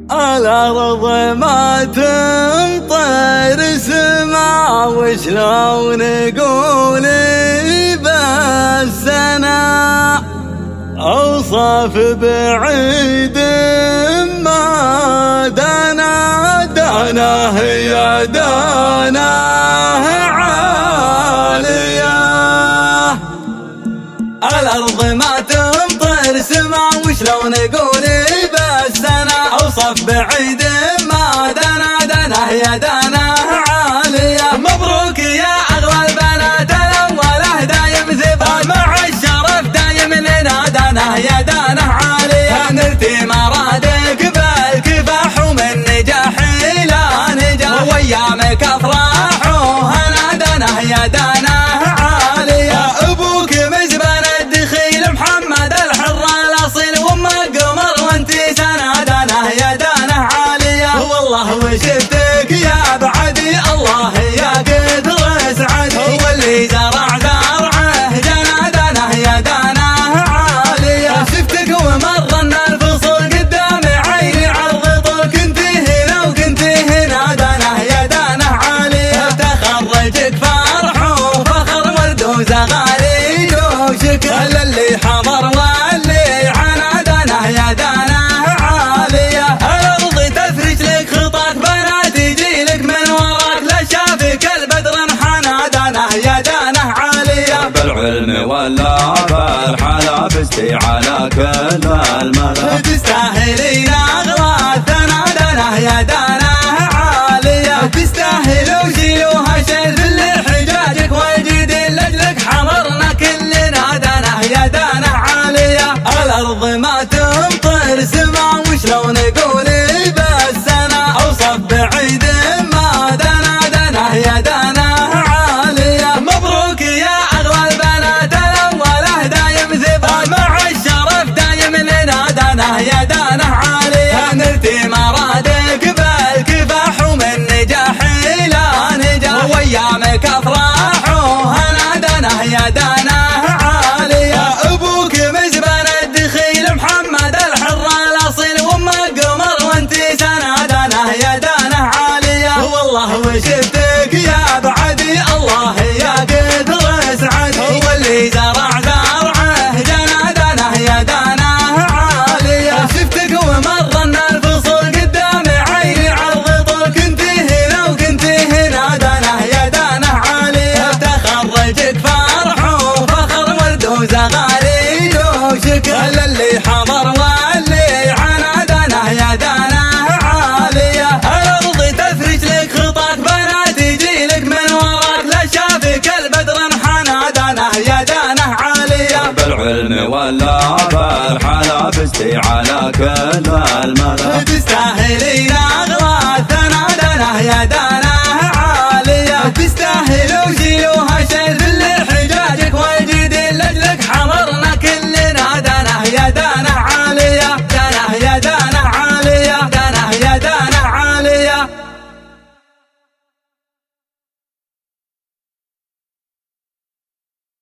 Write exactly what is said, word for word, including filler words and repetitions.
الأرض ما تمطر سما وشلون نقول بس أنا أوصف بعيد ما دنا دنا هي دناه عالية. الأرض ما تمطر سما وشلون نقول بس أنا أوصف بعيد ما دنا دنا هي دناه عالية. مبروك يا أغلى البنات الأولى دايم ذباب مع الشرف دايم لنا دنا هي دناه عالية. نلتي مرادك بالكفاح ومن نجاح إلى نجاح وأيامك أفراح وهنا دنا هي دناه عالية. أبوك مزبن الدخيل محمد الحر الأصيل وأمك قمر وانتي سنة دنا هي دناه عالية. والله وشفتك يا بعدي الله يا كثر سعدي واللي زرع زرعه جنى دنا هي دناه عالية. شفتك ومرنا الفصول قدامي عيني عرض طول كنت هنا وكنت هنا دنا هي دناه عالية. تخرجك فرح وفخر ورد وزغاري وشكر للي حضر واللي عنا دنا هي دناه عالية. الأرض تفرش لك خطاك بنات يجيلك من وراك لا شافك البدر انحنى دنا هي دناه عالية. بالعلم ولا بالحلا بستي على كل الملا تستاهلين أغلى الثنا دنا هي دناه عالية. تستاهل وشيلوها شيل في اللي حجاجك والجديد لأجلك حضرنا كلنا دنا هي دناه عالية. الأرض ما تمطر سما وشلون نقول بس أنا أوصف بعيد ما دنا دنا هي دناه عالية. مبروك يا أغلى البنات الأولى دايم ذباب مع الشرف دايم لنا دنا هي دناه عالية. نلتي مرادك بالكفاح ومن نجاح إلى نجاح وأيامك أفراح وهنا دنا هي دناه عالية. أبوك مزبن الدخيل محمد الحر الأصيل وأمك قمر وانتي سنة دنا هي دناه عالية. والله وشفتك يا بعدي الله يا كثر سعدي واللي زرع زرعه جنى دنا هي دناه عالية. شفتك ومرنا الفصول قدامي عيني عرض طول كنت هنا وكنت هنا دنا هي دناه عالية. تخرجك فرح وفخر ورد وزغاري وشكر للي حضر واللي عنا دنا هي دناه عالية. الأرض تفرش لك خطاك بنات يجيلك من وراك لا شافك البدر انحنى دنا هي دناه عالية. بالعلم ولا بالحلا بستي على كل الملا تستاهلين أغلى الثنا دنا هي دناه